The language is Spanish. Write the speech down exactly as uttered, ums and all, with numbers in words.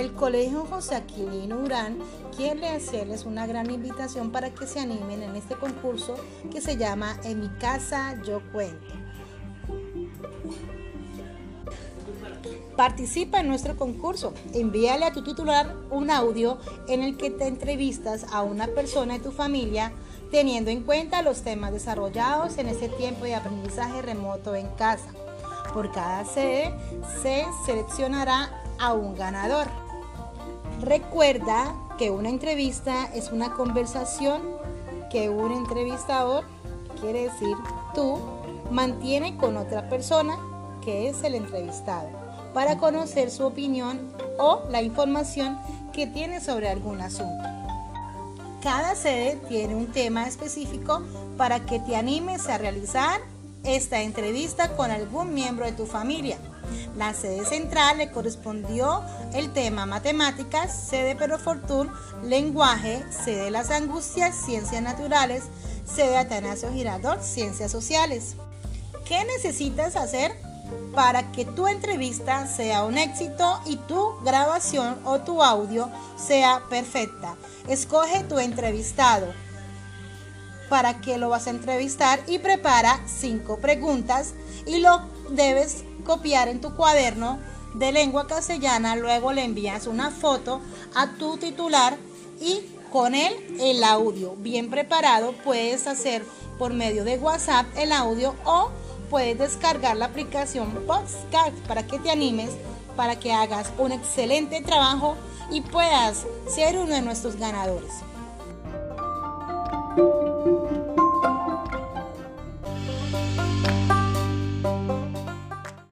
El Colegio José Aquilino Durán quiere hacerles una gran invitación para que se animen en este concurso que se llama En mi casa yo cuento. Participa en nuestro concurso. Envíale a tu titular un audio en el que te entrevistas a una persona de tu familia teniendo en cuenta los temas desarrollados en este tiempo de aprendizaje remoto en casa. Por cada sede se seleccionará a un ganador. Recuerda que una entrevista es una conversación que un entrevistador, quiere decir tú, mantiene con otra persona que es el entrevistado, para conocer su opinión o la información que tiene sobre algún asunto. Cada sede tiene un tema específico para que te animes a realizar esta entrevista con algún miembro de tu familia. La sede central le correspondió el tema matemáticas, sede Pedro Fortún, lenguaje, sede Las Angustias, ciencias naturales, sede Atanasio Girardot, ciencias sociales. ¿Qué necesitas hacer para que tu entrevista sea un éxito y tu grabación o tu audio sea perfecta? Escoge tu entrevistado, para qué lo vas a entrevistar y prepara cinco preguntas y lo debes copiar en tu cuaderno de lengua castellana. Luego le envías una foto a tu titular y con él el audio bien preparado. Puedes hacer por medio de WhatsApp el audio o puedes descargar la aplicación Podcast para que te animes, para que hagas un excelente trabajo y puedas ser uno de nuestros ganadores.